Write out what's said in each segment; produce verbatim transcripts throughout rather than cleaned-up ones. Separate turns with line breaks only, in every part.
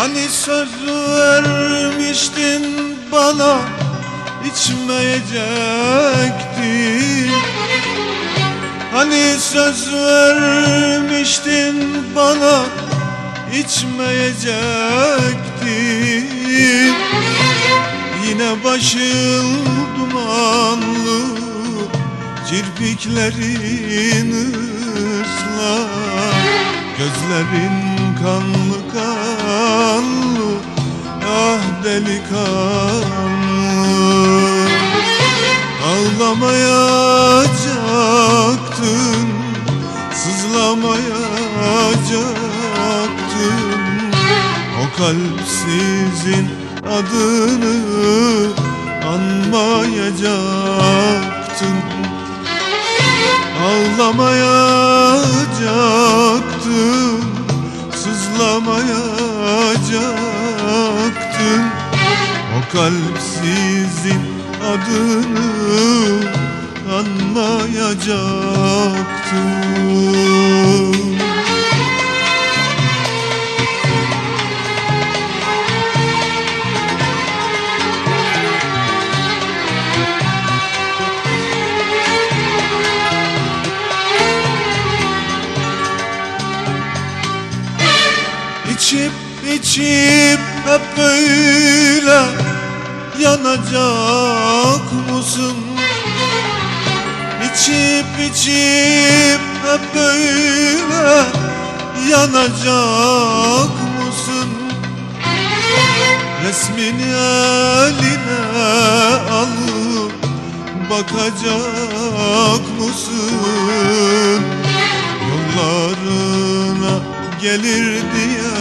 Hani söz vermiştin bana, içmeyecektin. Hani söz vermiştin bana, içmeyecektin. Yine başın dumanlı, kirpiklerin ıslak, gözlerin kanlı kanlı, ah delikanlı. Ağlamayacaktın, sızlamayacaktın, o kalpsizin adını anmayacaktın. Ağlamayacaktın, sızlamayacaktın, o kalpsizin adını anmayacaktın. İçip içip hep böyle yanacak mısın? İçip içip hep böyle yanacak mısın? Resmini eline alıp bakacak mısın? Yollarına gelir diye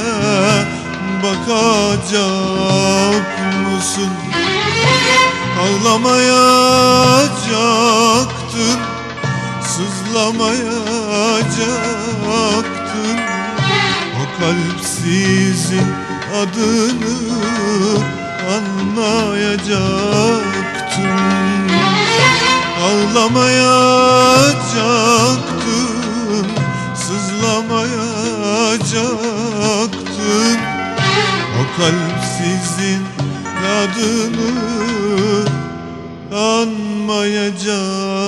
bakacak mısın? Ağlamayacaktın, sızlamayacaktın, o kalpsizin adını anmayacaktın. Ağlamayacaktın, sızlamayacaktın, o kalpsizin adını anmayacaktın.